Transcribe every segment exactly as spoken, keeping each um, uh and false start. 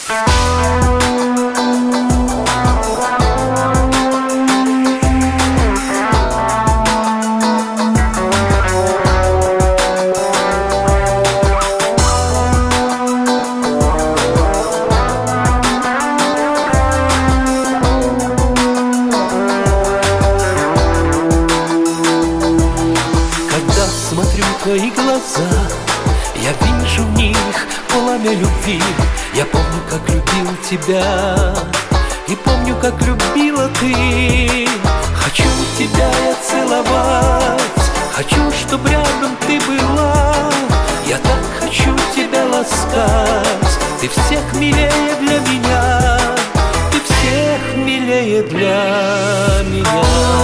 Смотрю в твои глаза, я вижу в них пламя любви. Я помню, как любил тебя, и помню, как любила ты. Хочу тебя я целовать, хочу, чтоб рядом ты была. Я так хочу тебя ласкать, ты всех милее для меня, ты всех милее для меня.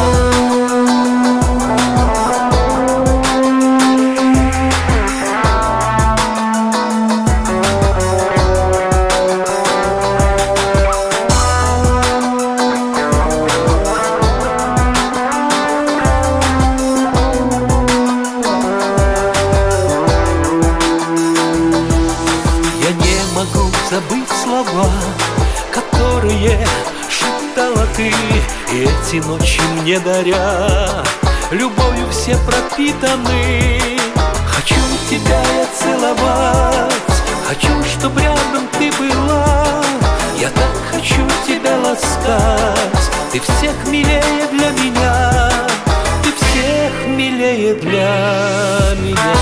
Забыть слова, которые шептала ты, и эти ночи мне даря, любовью все пропитаны. Хочу тебя я целовать, хочу, чтоб рядом ты была. Я так хочу тебя ласкать, ты всех милее для меня, ты всех милее для меня.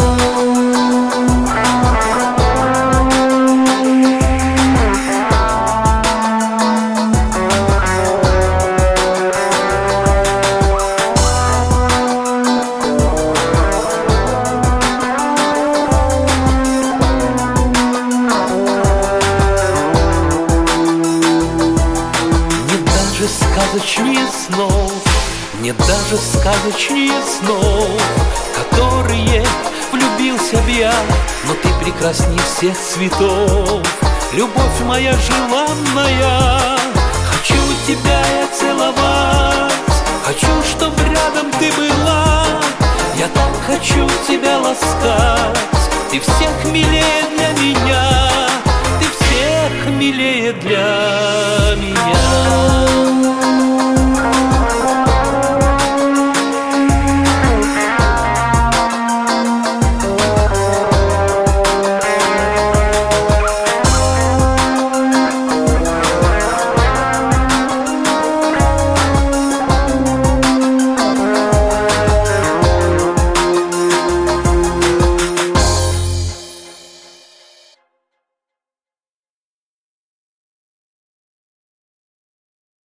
Сказочнее снов, нет даже сказочнее снов, в которые влюбился б я, но ты прекрасней всех цветов. Любовь моя желанная, хочу тебя я целовать, хочу, чтоб рядом ты была. Я так хочу тебя ласкать, ты всех милее для меня, ты всех милее для